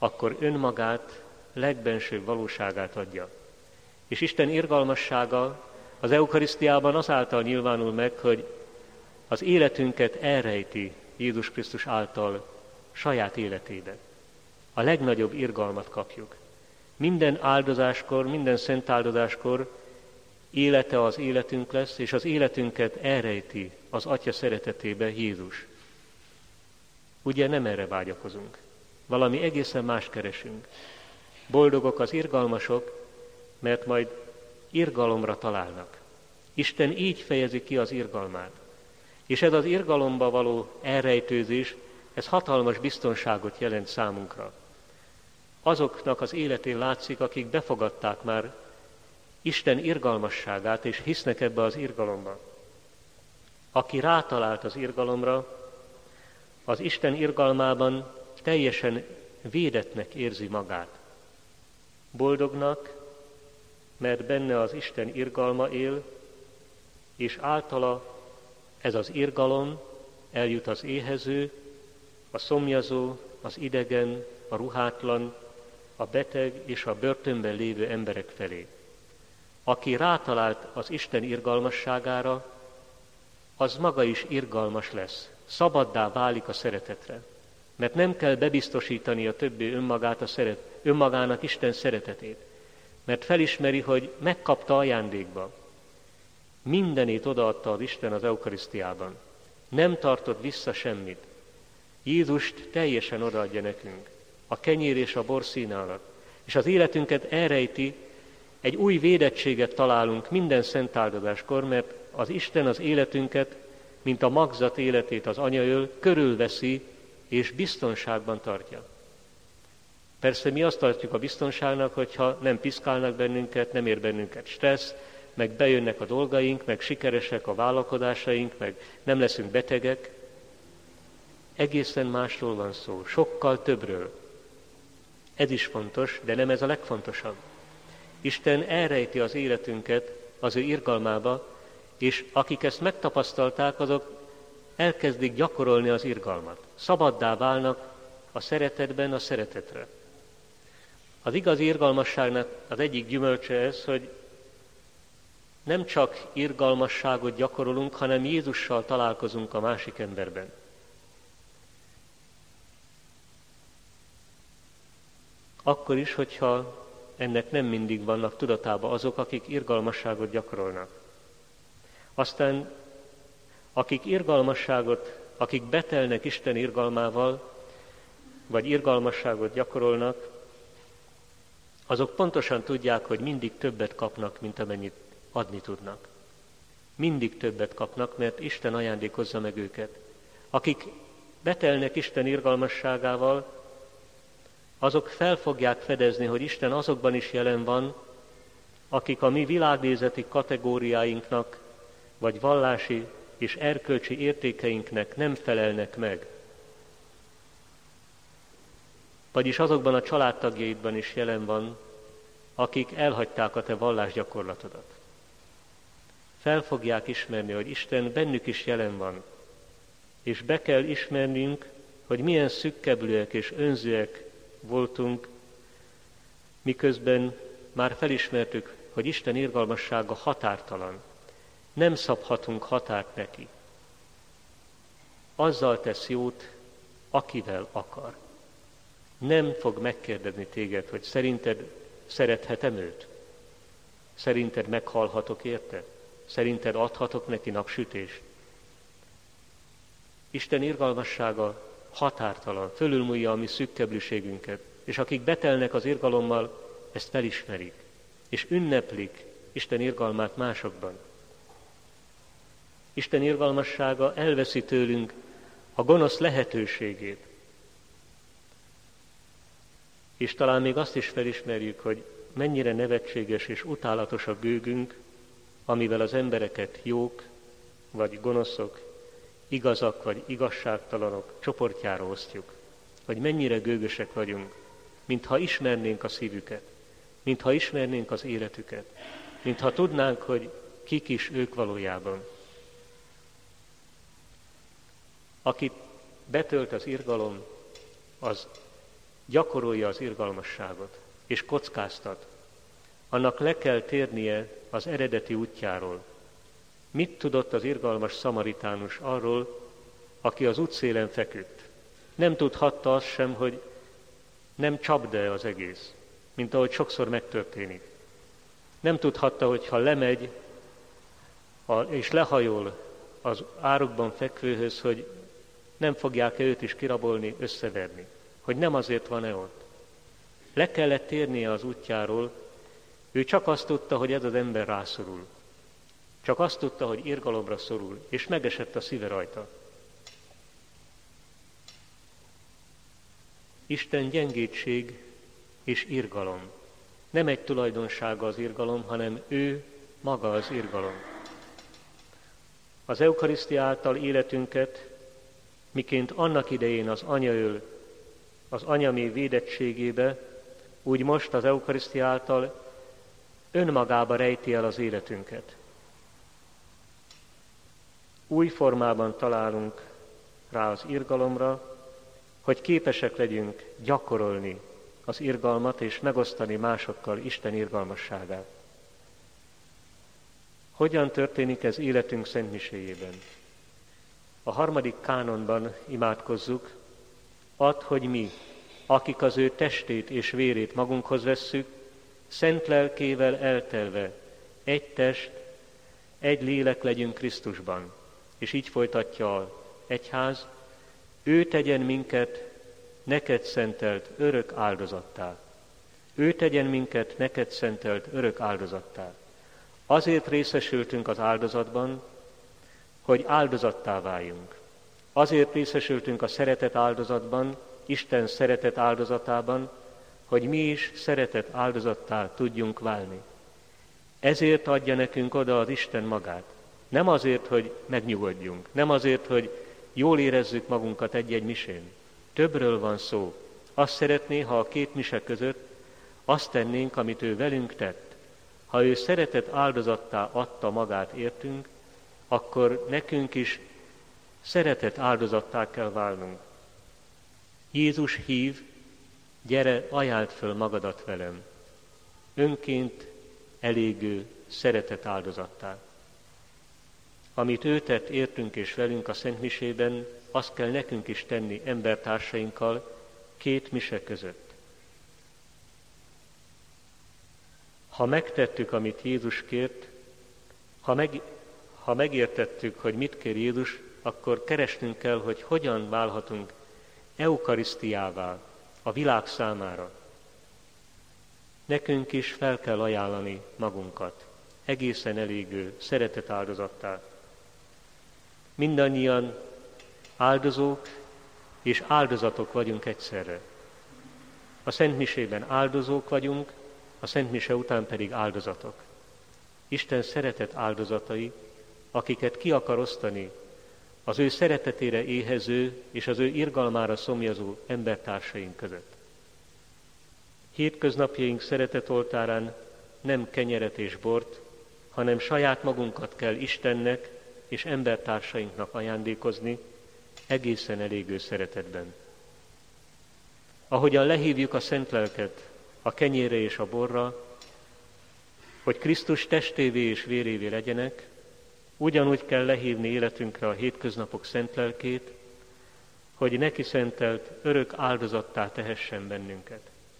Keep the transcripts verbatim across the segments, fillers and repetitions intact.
akkor önmagát, legbensőbb valóságát adja. És Isten irgalmassága az eukarisztiában azáltal nyilvánul meg, hogy az életünket elrejti Jézus Krisztus által saját életébe. A legnagyobb irgalmat kapjuk. Minden áldozáskor, minden szent áldozáskor élete az életünk lesz, és az életünket elrejti az Atya szeretetébe Jézus. Ugye nem erre vágyakozunk. Valami egészen más keresünk. Boldogok az irgalmasok, mert majd irgalomra találnak. Isten így fejezi ki az irgalmát. És ez az irgalomba való elrejtőzés, ez hatalmas biztonságot jelent számunkra. Azoknak az életén látszik, akik befogadták már Isten irgalmasságát, és hisznek ebbe az irgalomba. Aki rátalált az irgalomra, az Isten irgalmában teljesen védettnek érzi magát. Boldognak, mert benne az Isten irgalma él, és általa ez az irgalom eljut az éhező, a szomjazó, az idegen, a ruhátlan, a beteg és a börtönben lévő emberek felé. Aki rátalált az Isten irgalmasságára, az maga is irgalmas lesz, szabaddá válik a szeretetre. Mert nem kell bebiztosítani a többi önmagát a szeret, önmagának Isten szeretetét. Mert felismeri, hogy megkapta ajándékba. Mindenét odaadta az Isten az eukarisztiában. Nem tartott vissza semmit. Jézust teljesen odaadja nekünk. A kenyér és a bor színálat. És az életünket elrejti, egy új védettséget találunk minden szent áldozáskor, mert az Isten az életünket, mint a magzat életét az anyaöl, körülveszi és biztonságban tartja. Persze mi azt tartjuk a biztonságnak, hogyha nem piszkálnak bennünket, nem ér bennünket stressz, meg bejönnek a dolgaink, meg sikeresek a vállalkozásaink, meg nem leszünk betegek. Egészen másról van szó, sokkal többről. Ez is fontos, de nem ez a legfontosabb. Isten elrejti az életünket az ő irgalmába, és akik ezt megtapasztalták, azok elkezdik gyakorolni az irgalmat. Szabaddá válnak a szeretetben a szeretetre. Az igazi irgalmasságnak az egyik gyümölcse ez, hogy nem csak irgalmasságot gyakorolunk, hanem Jézussal találkozunk a másik emberben. Akkor is, hogyha ennek nem mindig vannak tudatában azok, akik irgalmasságot gyakorolnak. Aztán, akik irgalmasságot, akik betelnek Isten irgalmával, vagy irgalmasságot gyakorolnak, azok pontosan tudják, hogy mindig többet kapnak, mint amennyit adni tudnak. Mindig többet kapnak, mert Isten ajándékozza meg őket. Akik betelnek Isten irgalmasságával, azok fel fogják fedezni, hogy Isten azokban is jelen van, akik a mi világnézeti kategóriáinknak, vagy vallási és erkölcsi értékeinknek nem felelnek meg. Vagyis azokban a családtagjaidban is jelen van, akik elhagyták a te vallásgyakorlatodat. Fel fogják ismerni, hogy Isten bennük is jelen van, és be kell ismernünk, hogy milyen szükkeblőek és önzőek voltunk, miközben már felismertük, hogy Isten irgalmassága határtalan. Nem szabhatunk határt neki. Azzal tesz jót, akivel akar. Nem fog megkérdezni téged, hogy szerinted szerethetem őt? Szerinted meghalhatok érte? Szerinted adhatok neki napsütést? Isten irgalmassága határtalan, fölülmúlja a mi szükkeblűségünket, és akik betelnek az irgalommal, ezt felismerik, és ünneplik Isten irgalmát másokban. Isten irgalmassága elveszi tőlünk a gonosz lehetőségét. És talán még azt is felismerjük, hogy mennyire nevetséges és utálatos a gőgünk, amivel az embereket jók vagy gonoszok, igazak vagy igazságtalanok csoportjára osztjuk. Hogy mennyire gőgösek vagyunk, mintha ismernénk a szívüket, mintha ismernénk az életüket, mintha tudnánk, hogy kik is ők valójában. Akit betölt az irgalom, az gyakorolja az irgalmasságot, és kockáztat, annak le kell térnie az eredeti útjáról. Mit tudott az irgalmas szamaritánus arról, aki az útszélen feküdt? Nem tudhatta azt sem, hogy nem csapda az egész, mint ahogy sokszor megtörténik. Nem tudhatta, hogy ha lemegy és lehajol az árokban fekvőhöz, hogy nem fogják-e őt is kirabolni, összeverni. Hogy nem azért van-e ott. Le kellett térnie az útjáról, ő csak azt tudta, hogy ez az ember rászorul. Csak azt tudta, hogy irgalomra szorul, és megesett a szíve rajta. Isten gyengétség és irgalom. Nem egy tulajdonsága az irgalom, hanem ő maga az irgalom. Az eukarisztia által életünket, miként annak idején az anya öl az anyamé védettségébe, úgy most az eukarisztia által önmagába rejti el az életünket. Új formában találunk rá az irgalomra, hogy képesek legyünk gyakorolni az irgalmat és megosztani másokkal Isten irgalmasságát. Hogyan történik ez életünk szentmiséjében? A harmadik kánonban imádkozzuk, add, hogy mi, akik az ő testét és vérét magunkhoz vesszük, szent lelkével eltelve, egy test, egy lélek legyünk Krisztusban. És így folytatja az egyház, ő tegyen minket neked szentelt örök áldozattá. Ő tegyen minket neked szentelt örök áldozattá. Azért részesültünk az áldozatban, hogy áldozattá váljunk. Azért részesültünk a szeretet áldozatban, Isten szeretet áldozatában, hogy mi is szeretet áldozattá tudjunk válni. Ezért adja nekünk oda az Isten magát. Nem azért, hogy megnyugodjunk, nem azért, hogy jól érezzük magunkat egy-egy misén. Többről van szó. Azt szeretné, ha a két mise között azt tennénk, amit ő velünk tett. Ha ő szeretet áldozattá adta magát értünk, akkor nekünk is szeretet áldozattá kell válnunk. Jézus hív, gyere, ajáld föl magadat velem. Önként elégő szeretet áldozattá. Amit ő tett értünk és velünk a Szent Misében, azt kell nekünk is tenni embertársainkkal két mise között. Ha megtettük, amit Jézus kért, ha, meg, ha megértettük, hogy mit kér Jézus, akkor keresnünk kell, hogy hogyan válhatunk eukarisztiává a világ számára. Nekünk is fel kell ajánlani magunkat, egészen elégő szeretet áldozattá. Mindannyian áldozók és áldozatok vagyunk egyszerre. A Szent Misében áldozók vagyunk, a Szent Mise után pedig áldozatok. Isten szeretet áldozatai, akiket ki akar osztani az ő szeretetére éhező és az ő irgalmára szomjazó embertársaink között. Hétköznapjaink szeretetoltárán nem kenyeret és bort, hanem saját magunkat kell Istennek és embertársainknak ajándékozni egészen elégő szeretetben. Ahogyan lehívjuk a Szent Lelket a kenyérre és a borra, hogy Krisztus testévé és vérévé legyenek, ugyanúgy kell lehívni életünkre a hétköznapok Szent Lelkét, hogy neki szentelt örök áldozattá tehessen bennünket.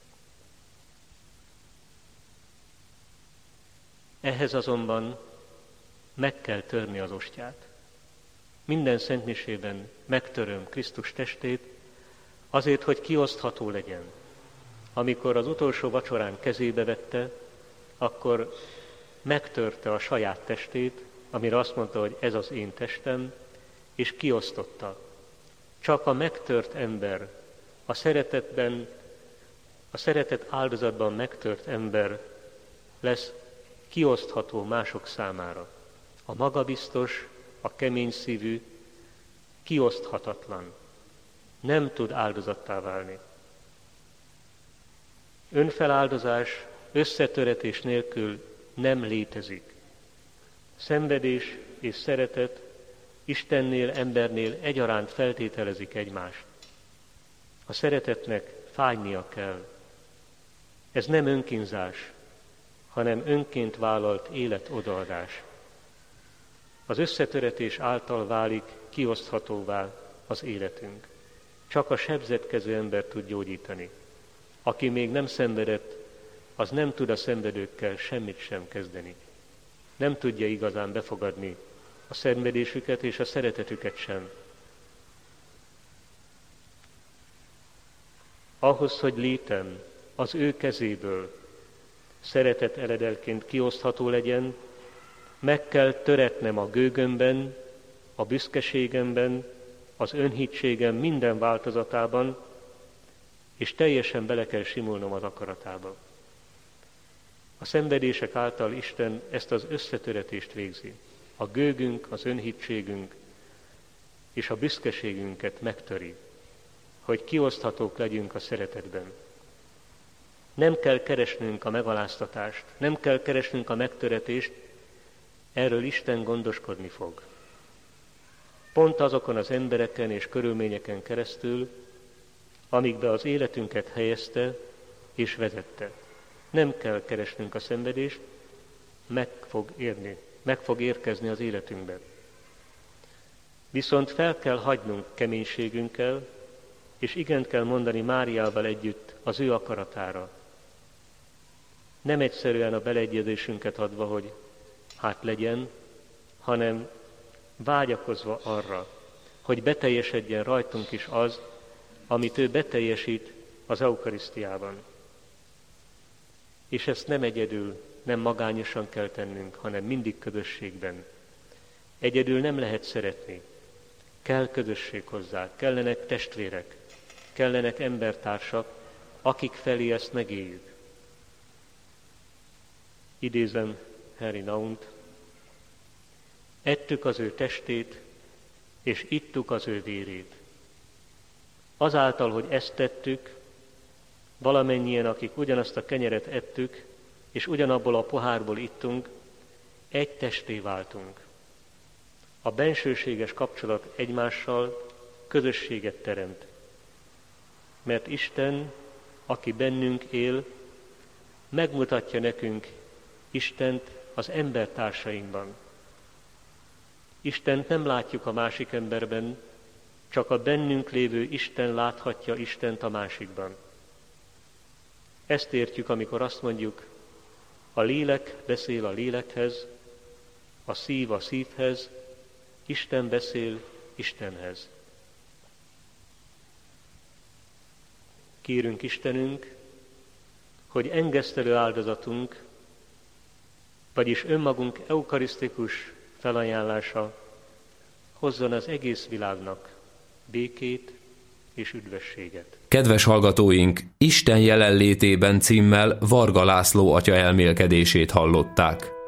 Ehhez azonban meg kell törni az ostját. Minden szentmisében megtöröm Krisztus testét, azért, hogy kiosztható legyen. Amikor az utolsó vacsorán kezébe vette, akkor megtörte a saját testét, amire azt mondta, hogy ez az én testem, és kiosztotta. Csak a megtört ember, a szeretetben, a szeretet áldozatban megtört ember lesz kiosztható mások számára. A magabiztos, a kemény szívű, kioszthatatlan. Nem tud áldozattá válni. Önfeláldozás, összetöretés nélkül nem létezik. Szenvedés és szeretet Istennél, embernél egyaránt feltételezik egymást. A szeretetnek fájnia kell. Ez nem önkínzás, hanem önként vállalt élet odaadás. Az összetöretés által válik kioszthatóvá az életünk. Csak a sebzetkező ember tud gyógyítani. Aki még nem szenvedett, az nem tud a szenvedőkkel semmit sem kezdeni. Nem tudja igazán befogadni a szenvedésüket és a szeretetüket sem. Ahhoz, hogy létem az ő kezéből szeretet eredelként kiosztható legyen, meg kell töretnem a gőgömben, a büszkeségemben, az önhitségem minden változatában, és teljesen bele kell simulnom az akaratába. A szenvedések által Isten ezt az összetöretést végzi. A gőgünk, az önhitségünk és a büszkeségünket megtöri, hogy kioszthatók legyünk a szeretetben. Nem kell keresnünk a megaláztatást, nem kell keresnünk a megtöretést, erről Isten gondoskodni fog. Pont azokon az embereken és körülményeken keresztül, amikbe az életünket helyezte és vezette. Nem kell keresnünk a szenvedést, meg fog érni, meg fog érkezni az életünkben. Viszont fel kell hagynunk keménységünkkel, és igent kell mondani Máriával együtt az ő akaratára. Nem egyszerűen a beleegyezésünket adva, hogy hát legyen, hanem vágyakozva arra, hogy beteljesedjen rajtunk is az, amit ő beteljesít az eukarisztiában. És ezt nem egyedül, nem magányosan kell tennünk, hanem mindig közösségben. Egyedül nem lehet szeretni. Kell közösség hozzá, kellenek testvérek, kellenek embertársak, akik felé ezt megéljük. Idézem Henry Nount: ettük az ő testét, és ittuk az ő vérét. Azáltal, hogy ezt tettük, valamennyien, akik ugyanazt a kenyeret ettük, és ugyanabból a pohárból ittunk, egy testé váltunk. A bensőséges kapcsolat egymással közösséget teremt. Mert Isten, aki bennünk él, megmutatja nekünk Istent az embertársainkban. Istent nem látjuk a másik emberben, csak a bennünk lévő Isten láthatja Istent a másikban. Ezt értjük, amikor azt mondjuk, a lélek beszél a lélekhez, a szív a szívhez, Isten beszél Istenhez. Kérünk Istenünk, hogy engesztelő áldozatunk, vagyis önmagunk eukarisztikus felajánlása hozzon az egész világnak békét és üdvösséget. Kedves hallgatóink, Isten jelenlétében címmel Varga László atya elmélkedését hallották.